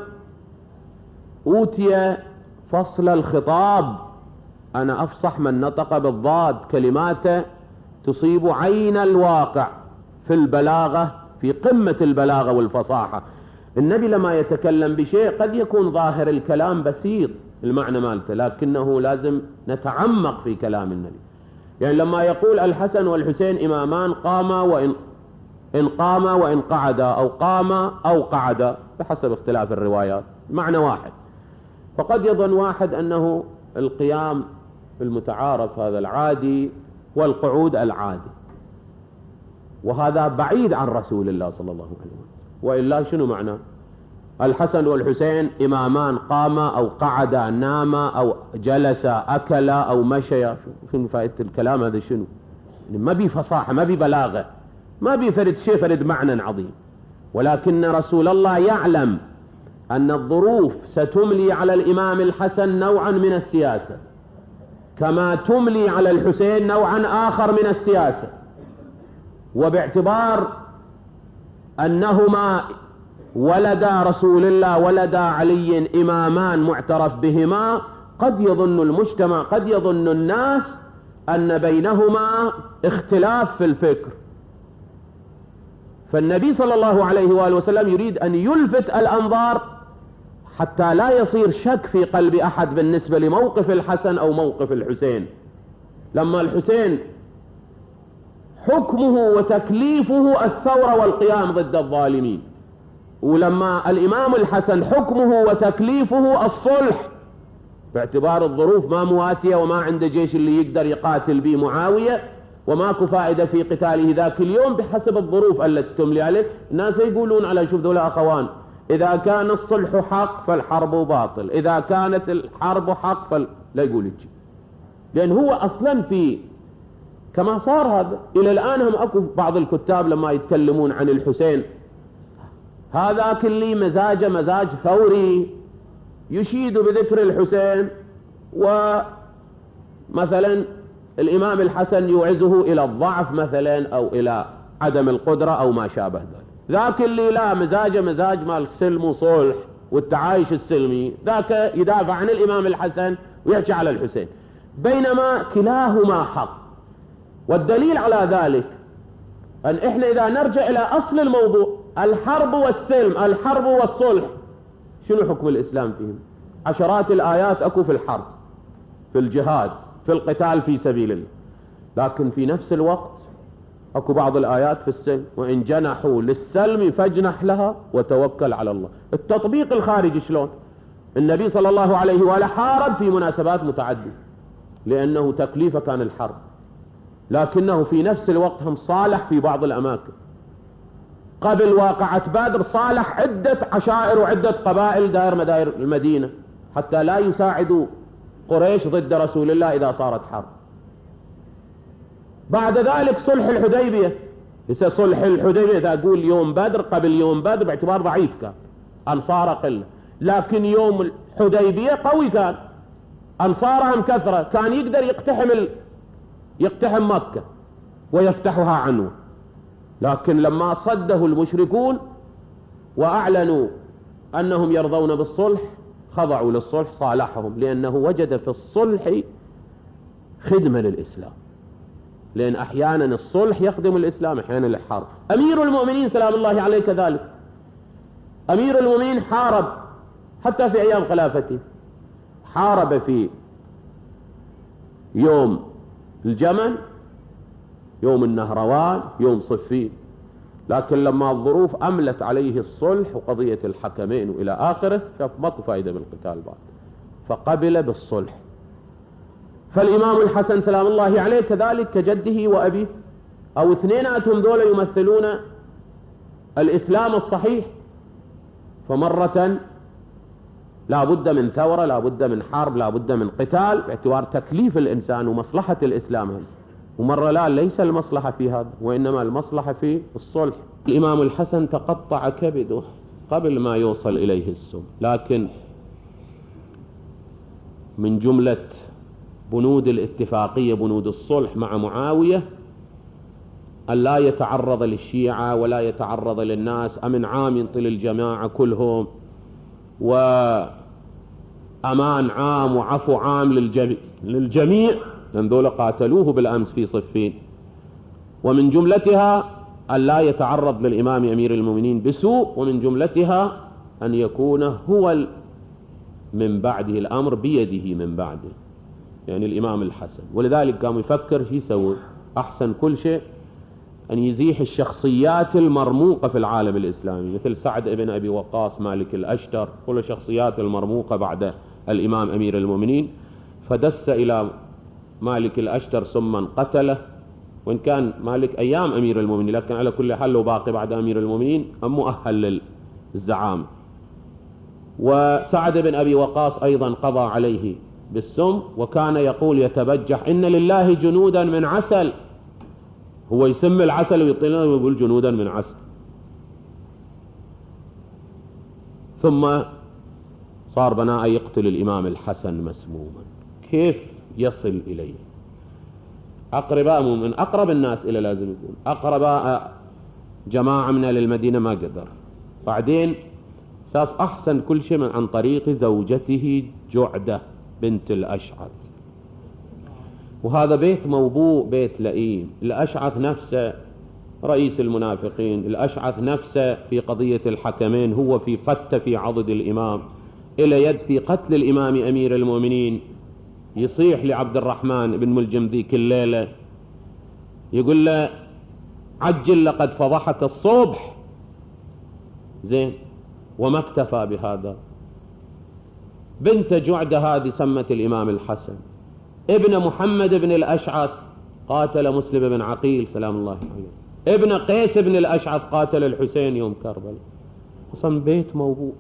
أوتي فصل الخطاب، أنا أفصح من نطق بالضاد، كلماته تصيب عين الواقع في البلاغة، في قمة البلاغة والفصاحة. النبي لما يتكلم بشيء قد يكون ظاهر الكلام بسيط المعنى مالته، لكنه لازم نتعمق في كلام النبي. يعني لما يقول الحسن والحسين إمامان قاما وإن إن قاما وإن قعدا، أو قاما أو قعدا بحسب اختلاف الروايات، معنى واحد. فقد يظن واحد أنه القيام المتعارف هذا العادي والقعود العادي، وهذا بعيد عن رسول الله صلى الله عليه وسلم. وإلا شنو معنى الحسن والحسين إمامان قاما أو قعدا، ناما أو جلسا، أكلا أو مشيا؟ شنو فائدة الكلام هذا؟ شنو ما بي فصاحة، ما بي بلاغة، ما بي فرد شيء، فرد معنى عظيم. ولكن رسول الله يعلم أن الظروف ستملي على الإمام الحسن نوعا من السياسة، كما تملي على الحسين نوعا آخر من السياسة. وباعتبار أنهما ولدا رسول الله ولدا علي إمامان معترف بهما، قد يظن المجتمع، قد يظن الناس أن بينهما اختلاف في الفكر. فالنبي صلى الله عليه وآله وسلم يريد أن يلفت الأنظار حتى لا يصير شك في قلب أحد بالنسبة لموقف الحسن أو موقف الحسين. لما الحسين حكمه وتكليفه الثورة والقيام ضد الظالمين، ولما الإمام الحسن حكمه وتكليفه الصلح، باعتبار الظروف ما مواتية وما عنده جيش اللي يقدر يقاتل به معاوية، وماكو فائدة في قتاله ذاك اليوم بحسب الظروف التي تملي عليه. الناس يقولون على شوف ذولا أخوان، إذا كان الصلح حق فالحرب باطل، إذا كانت الحرب حق فلا يقول الجي. لأن هو أصلا في كما صار هذا إلى الآن. هم أكو بعض الكتاب لما يتكلمون عن الحسين هذا كلي مزاج مزاج ثوري، يشيد بذكر الحسين، ومثلا الإمام الحسن يوعزه إلى الضعف مثلا أو إلى عدم القدرة أو ما شابه ذلك. ذاك اللي لا مزاج مزاج مال السلم وصلح والتعايش السلمي، ذاك يدافع عن الإمام الحسن ويحكي على الحسين، بينما كلاهما حق. والدليل على ذلك أن إحنا إذا نرجع إلى أصل الموضوع، الحرب والسلم، الحرب والصلح، شنو حكم الإسلام فيهم؟ عشرات الآيات أكو في الحرب، في الجهاد، في القتال في سبيل الله. لكن في نفس الوقت أكو بعض الآيات في السلم، وإن جنحوا للسلم فاجنح لها وتوكل على الله. التطبيق الخارجي شلون؟ النبي صلى الله عليه وآله حارب في مناسبات متعددة لأنه تكليفه كان الحرب، لكنه في نفس الوقت هم صالح في بعض الأماكن. قبل واقعة بدر صالح عدة عشائر وعدة قبائل دائر مدائر المدينة حتى لا يساعدوا قريش ضد رسول الله إذا صارت حرب. بعد ذلك صلح الحديبية، لسه صلح الحديبية إذا أقول يوم بدر قبل يوم بدر باعتبار ضعيف كان، أنصار قلة، لكن يوم الحديبية قوي كان، أنصارهم كثرة، كان يقدر يقتحم ال... يقتحم مكة ويفتحها عنه. لكن لما صده المشركون وأعلنوا أنهم يرضون بالصلح خضعوا للصلح، صالحهم، لأنه وجد في الصلح خدمة للإسلام. لأن أحيانا الصلح يخدم الإسلام، أحيانا الحرب. أمير المؤمنين سلام الله عليه كذلك، أمير المؤمنين حارب حتى في أيام خلافته، حارب في يوم الجمل، يوم النهروان، يوم صفين، لكن لما الظروف أملت عليه الصلح وقضية الحكمين وإلى آخره شاف ماكو فائدة بالقتال بعد، فقبل بالصلح. فالإمام الحسن سلام الله عليه كذلك كجده وأبيه، أو اثنيناتهم دول يمثلون الإسلام الصحيح. فمرة لا بد من ثورة، لا بد من حرب، لا بد من قتال باعتبار تكليف الإنسان ومصلحة الإسلام، ومرة لا، ليس المصلحة في هذا، وإنما المصلحة في الصلح. الإمام الحسن تقطع كبده قبل ما يوصل إليه السم، لكن من جملة بنود الاتفاقية، بنود الصلح مع معاوية، أن لا يتعرض للشيعة ولا يتعرض للناس، أمن عام ينطي الجماعة كلهم، وأمان عام وعفو عام للجميع, للجميع لأن ذولا قاتلوه بالأمس في صفين. ومن جملتها أن لا يتعرض للإمام أمير المؤمنين بسوء، ومن جملتها أن يكون هو من بعده الأمر بيده من بعده، يعني الإمام الحسن. ولذلك قام يفكر شو يسوي أحسن كل شيء، أن يزيح الشخصيات المرموقة في العالم الإسلامي، مثل سعد بن أبي وقاص، مالك الأشتر، كل الشخصيات المرموقة بعد الإمام أمير المؤمنين. فدس إلى مالك الأشتر ثم قتله، وإن كان مالك أيام أمير المؤمنين، لكن على كل حال لو باقي بعد أمير المؤمنين أم مؤهل للزعام. وسعد بن أبي وقاص أيضا قضى عليه بالسم، وكان يقول يتبجح إن لله جنودا من عسل، هو يسم العسل ويطلنا ويقول جنودا من عسل. ثم صار بناء يقتل الإمام الحسن مسموما. كيف يصل إليه؟ أقرباء من أقرب الناس إلى لازم يكون أقرباء جماعة من للمدينة ما قدر، بعدين شاف أحسن كل شيء عن طريق زوجته جعدة بنت الأشعث، وهذا بيت موضوع، بيت لئيم. الأشعث نفسه رئيس المنافقين، الأشعث نفسه في قضية الحكمين هو في فتة في عضد الإمام، إلى يد في قتل الإمام أمير المؤمنين. يصيح لعبد الرحمن بن ملجم ذيك الليلة يقول له عجل لقد فضحك الصبح، زين، وما اكتفى بهذا. بنت جعدة هذه سمت الإمام الحسن، ابن محمد بن الأشعث قاتل مسلم بن عقيل سلام الله عليه، ابن قيس بن الأشعث قاتل الحسين يوم كربلاء. أصلا بيت موضوع.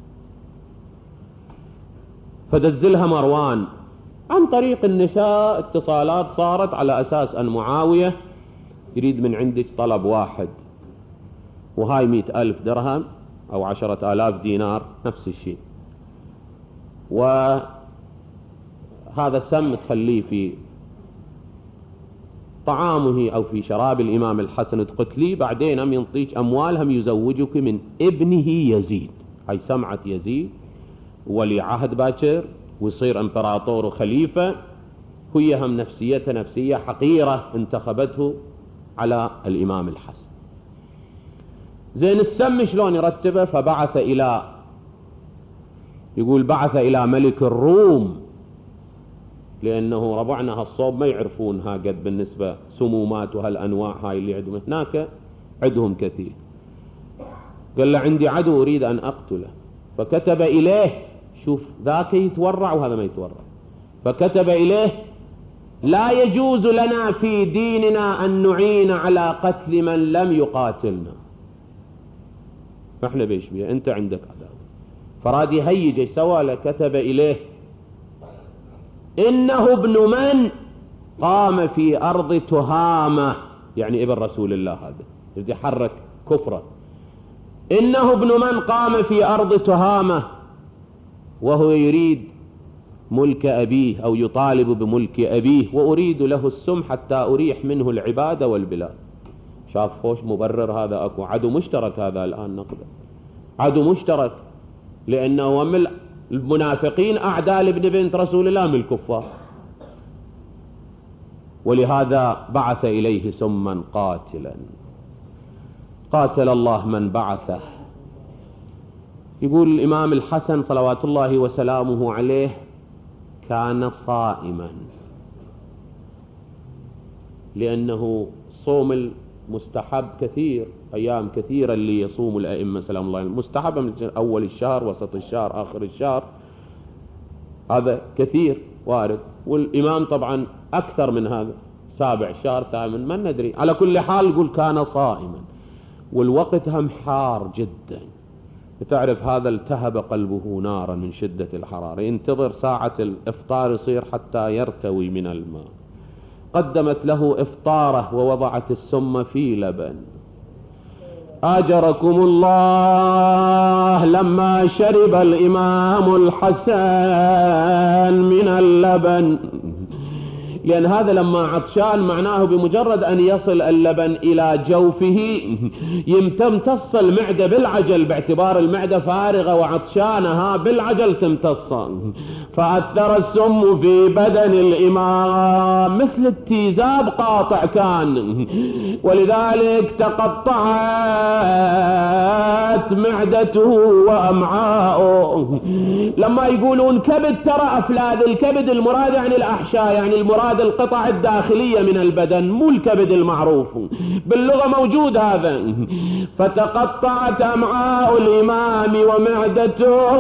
فدزلها مروان عن طريق النساء، اتصالات صارت على أساس أن معاوية يريد من عندك طلب واحد، وهاي مئة ألف درهم أو عشرة آلاف دينار نفس الشيء، وهذا سم تخليه في طعامه أو في شراب الإمام الحسن تقتليه، بعدين هم ينطيك أموالهم يزوجك من ابنه يزيد. هاي سمعة يزيد ولي عهد باكر ويصير امبراطور وخليفة، هي هم نفسيته نفسية حقيرة انتخبته على الإمام الحسن. زين، السم شلون يرتبه؟ فبعث إلى، يقول بعث إلى ملك الروم، لأنه ربعنا هالصوب ما يعرفونها قد بالنسبة سمومات وهالأنواع هاي اللي عندهم هناك، عندهم كثير. قال له عندي عدو أريد أن أقتله، فكتب إليه، شوف ذاك يتورع وهذا ما يتورع، فكتب إليه لا يجوز لنا في ديننا أن نعين على قتل من لم يقاتلنا، فإحنا بيش بيه، أنت عندك عداوة. فراد يهيج سوى، كتب إليه إنه ابن من قام في أرض تهامة، يعني ابن رسول الله، هذا يريد يحرك كفرة. إنه ابن من قام في أرض تهامة وهو يريد ملك أبيه أو يطالب بملك أبيه، وأريد له السم حتى أريح منه العبادة والبلاد. شاف خوش مبرر هذا، أكو عدو مشترك هذا الآن نقدر، عدو مشترك، لأنه من المنافقين أعداء لابن بنت رسول الله من الكفار. ولهذا بعث إليه سما قاتلا، قاتل الله من بعثه. يقول الإمام الحسن صلوات الله وسلامه عليه كان صائما، لأنه صوم المستحب كثير، أيام كثيرة اللي يصوم الأئمة سلام الله عليهم، مستحب من أول الشهر، وسط الشهر، آخر الشهر، هذا كثير وارد. والإمام طبعا أكثر من هذا، سابع شهر، ثامن، ما ندري. على كل حال يقول كان صائما، والوقت هم حار جدا، تعرف هذا التهب قلبه نارا من شدة الحرارة، ينتظر ساعة الإفطار يصير حتى يرتوي من الماء. قدمت له إفطاره ووضعت السم في لبن. آجركم الله لما شرب الإمام الحسن من اللبن، لأن هذا لما عطشان معناه بمجرد أن يصل اللبن إلى جوفه يمتمتص المعدة بالعجل، باعتبار المعدة فارغة وعطشانها بالعجل تمتص، فأثر السم في بدن الإمام مثل التيزاب قاطع كان، ولذلك تقطعت معدته وأمعاؤه. لما يقولون كبد، ترى أفلاذ الكبد المراد يعني الأحشاء، يعني المراد القطع الداخلية من البدن، مو الكبد المعروف، باللغة موجود هذا. فتقطعت أمعاء الإمام ومعدته،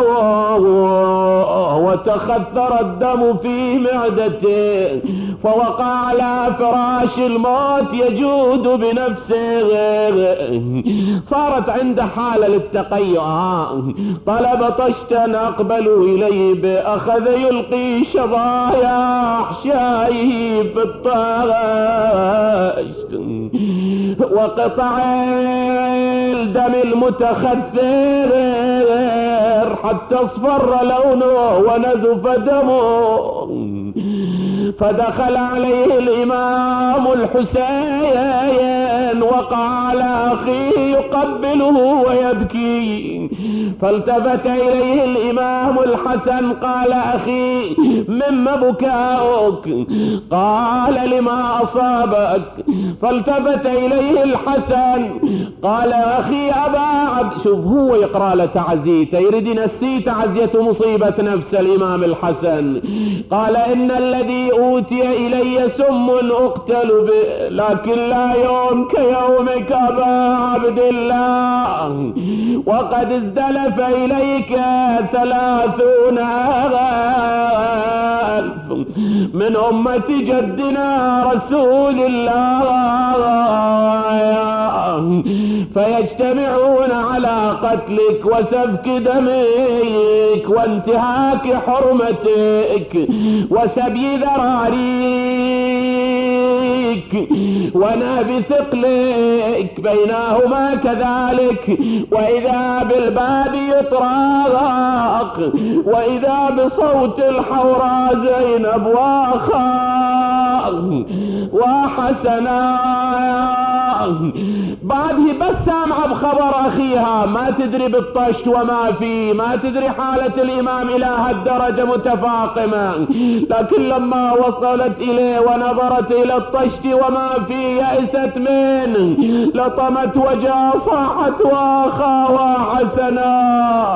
وتخثر الدم في معدته، فوقع على فراش الموت يجود بنفسه. صارت عنده حالة للتقيؤ، طلب طشتا أقبلوا إليه بأخذ يلقي شظايا أحشائه في الطشت، وقطع الدم المتخثر حتى اصفر لونه ونزف دمه. فدخل عليه الإمام الحسين، وقع على أخيه يقبله ويبكي، فالتفت إليه الإمام الحسن قال: أخي مما بكاؤك؟ قال: لما أصابك. فالتفت إليه الحسن قال: أخي أبا عبد. شوف هو يقرأ له تعزيته، يريد ينسي تعزية مصيبة نفس الإمام الحسن. قال: إن الذي أوتي إلي سم أقتل به، لكن لا يوم كيومك أبا عبد الله، وقد ازدلف إليك ثلاثون ألف من أمة جدنا رسول الله، فيجتمعون على قتلك وسفك دمك وانتهاك حرمتك وسبي ذراريك ونهب ثقلك، بينهما كذلك. وإذا بالباب يطرق، وإذا بصوت الحوراء زينب وأخاه وحسنا. بعده بس سامعة بخبر أخيها، ما تدري بالطشت وما فيه، ما تدري حالة الإمام إلى هالدرجة متفاقمة، لكن لما وصلت إليه ونظرت إلى الطشت وما فيه يأست منه، لطمت وجهها صاحت: وأخا وحسنا.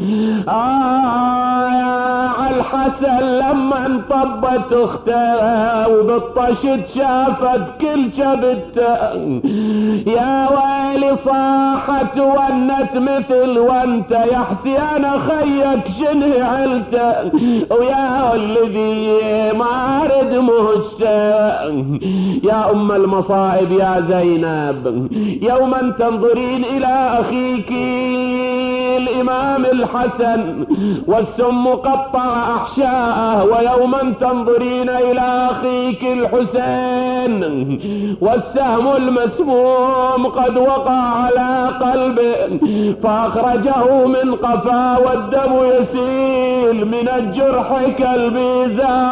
آه الحسن لما انطبت اخته وبالطشت شافت كل شبته، يا ويلي صاحت ونت مثل وانت يا حسين خيك شنه علته، ويا الذي ما رد مهجته. يا أم المصائب يا زينب، يوما تنظرين إلى أخيك الإمام الحسن والسم قطع أحشاءه، ويوما تنظرين إلى أخيك الحسين والسهم المسموم قد وقع على قلبه فأخرجه من قفاه والدم يسيل من الجرح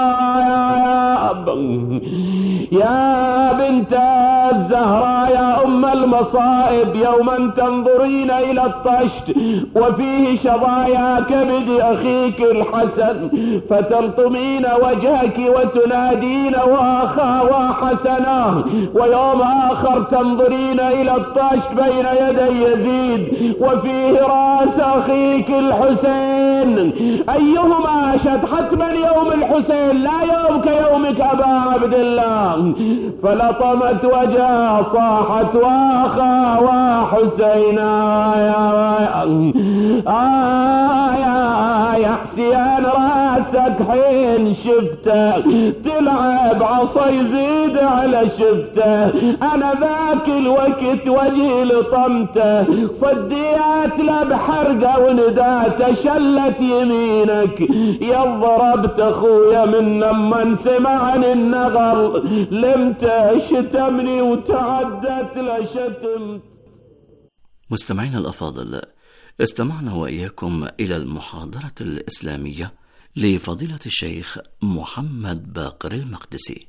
كالبيزاب. يا بنت الزهراء يا أم أم المصائب يوما تنظرين إلى الطشت وفيه شظايا كبد أخيك الحسن، فتلطمين وجهك وتنادين واخا وحسنا، ويوم آخر تنظرين إلى الطشت بين يدي يزيد وفيه رأس أخيك الحسين. أيهما أشد؟ حتما يوم الحسين، لا يوم كيومك أبا عبد الله. فلطمت وجهه صاحت واخا وحسينا يا آه يا يا حسين راسك حين شفته تلعب عصا يزيد على شفته، أنا ذاك الوقت وجهي لطمته صديت له بحرقه ونداته شلت يمينك يا ضربت اخويا من لما سمعني النغل لمته شتمني وتعدت لشتم. مستمعينا الأفاضل، استمعنا وإياكم إلى المحاضرة الإسلامية لفضيلة الشيخ محمد باقر المقدسي.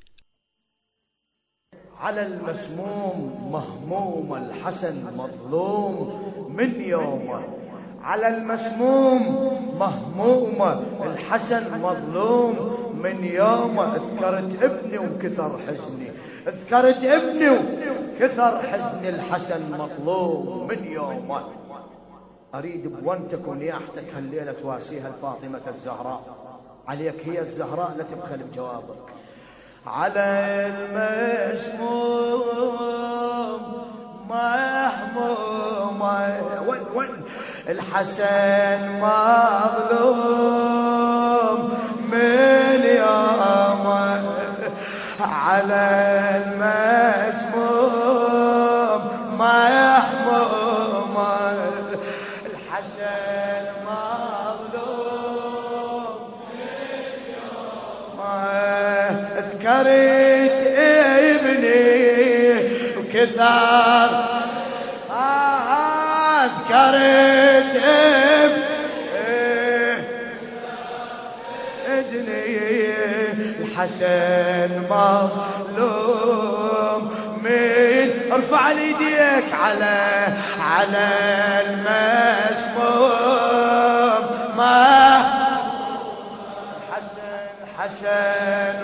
على المسموم مهموم الحسن مظلوم من يومه، على المسموم مهموم الحسن مظلوم من يومه. اذكرت ابني وكثر حزني، اذكرت ابني وكثر حزني، الحسن مظلوم من يومه. أريد بوانتك ونياحتك هالليلة تواسيها لفاطمة الزهراء، عليك هي الزهراء لا تبخل بجوابك. على المسموم محموم وين وين الحسن مظلوم من يومه، على المسموم محموم الحسن مظلوم من يومه. اذكرت ابني وكثر اذكرت ابني الحسن مظلوم من ارفع ايديك على على المسموم ما حسن حسن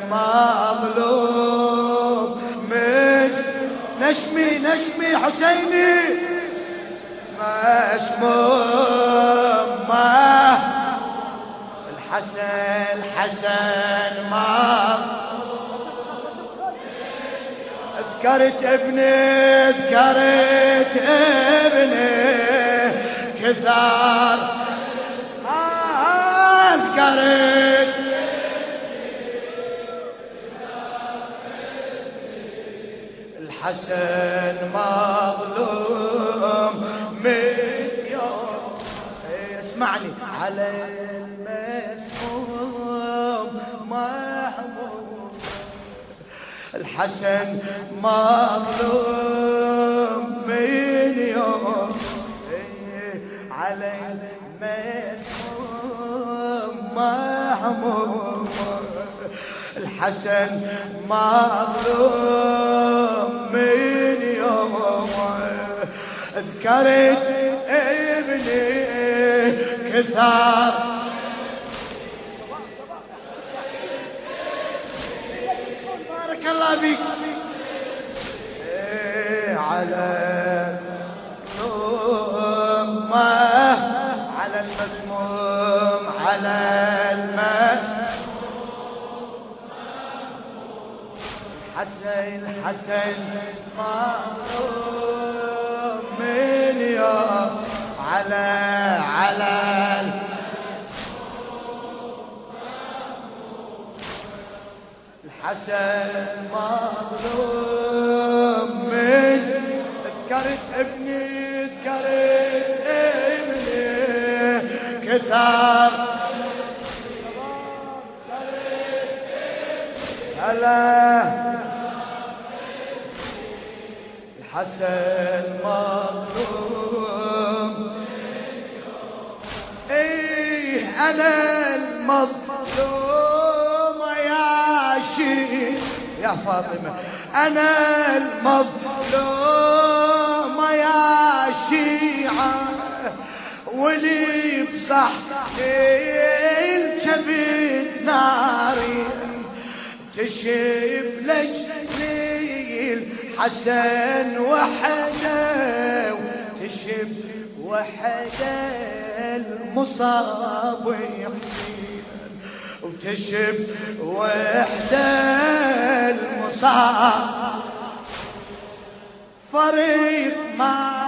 مظلوم من نشمي نشمي حسيني مسموم ما الحسن الحسن ما اذكرت ابني اذكرت ابني كثار اذكرت الحسن مظلوم من يوم. اسمعني على المسموم محموم الحسن مظلوم من يوم، على المسموم محموم الحسن مظلوم من يوم. اذكرت ابني كثار بارك الله بيك على ثم على المسموم على المسموم حسين حسين مظلوم من يوم، على على الحسن مظلوم من. اذكرت ابني اذكرت ابني كثار هلا الحسن مظلوم. ايه انا المظلوم يا شيخ يا فاطمة، انا المظلوم واللي بصح الكبد ناري تشب لجليل حسن وحده تشب وحده المصاب يحسين وتشب وحده المصاب فريق ما